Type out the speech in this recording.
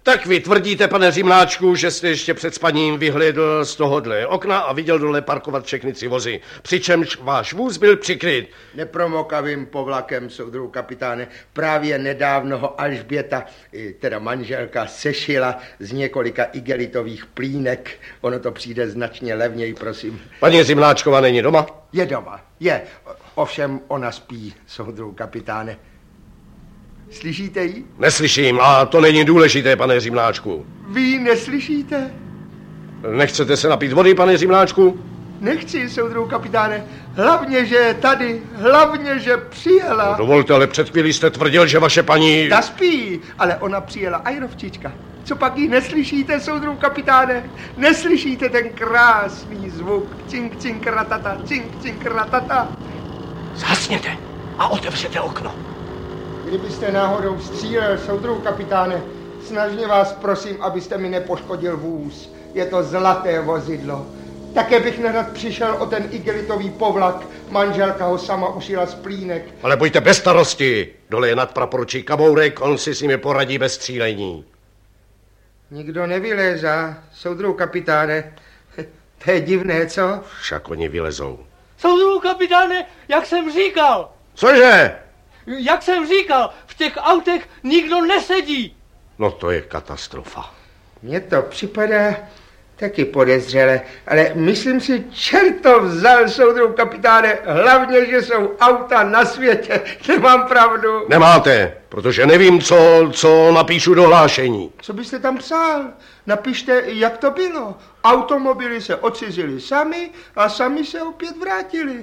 Tak vy tvrdíte, pane Řimláčku, že jste ještě před spaním vyhlédl z tohohle okna a viděl dole parkovat všechny 3 vozy, přičemž váš vůz byl přikryt. Nepromokavým povlakem, soudruhu kapitáne, právě nedávno ho Alžběta, teda manželka, sešila z několika igelitových plínek. Ono to přijde značně levněji, prosím. Paní Řimláčková není doma? Je doma, je. Ovšem ona spí, soudruhu kapitáne. Slyšíte ji? Neslyším a to není důležité, pane Řimláčku. Vy ji neslyšíte? Nechcete se napít vody, pane Řimláčku? Nechci, soudruhu kapitáne. Hlavně, že je tady. Hlavně, že přijela. No, dovolte, ale před chvílí jste tvrdil, že vaše paní... Ta spí, ale ona přijela ajrovčička. Co pak ji neslyšíte, soudruhu kapitáne? Neslyšíte ten krásný zvuk? Cink, cink, ratata, cink, cink, ratata. Zhasněte a otevřete okno. Kdybyste náhodou střílel, soudruhu kapitáne, snažně vás prosím, abyste mi nepoškodil vůz. Je to zlaté vozidlo. Také bych nerad přišel o ten igelitový povlak. Manželka ho sama ušila z plínek. Ale buďte bez starosti. Dole je nadpraporučík Kabourek, on si s nimi poradí bez střílení. Nikdo nevylézá, soudruhu kapitáne. To je divné, co? Však oni vylezou. Soudruhu kapitáne, jak jsem říkal. Cože? Jak jsem říkal, v těch autech nikdo nesedí. No to je katastrofa. Mně to připadá taky podezřele, ale myslím si, čert to vzal, soudruhu kapitáne, hlavně, že jsou auta na světě. Nemám pravdu. Nemáte, protože nevím, co napíšu do hlášení. Co byste tam psal? Napište, jak to bylo. Automobily se odcizily sami a sami se opět vrátili.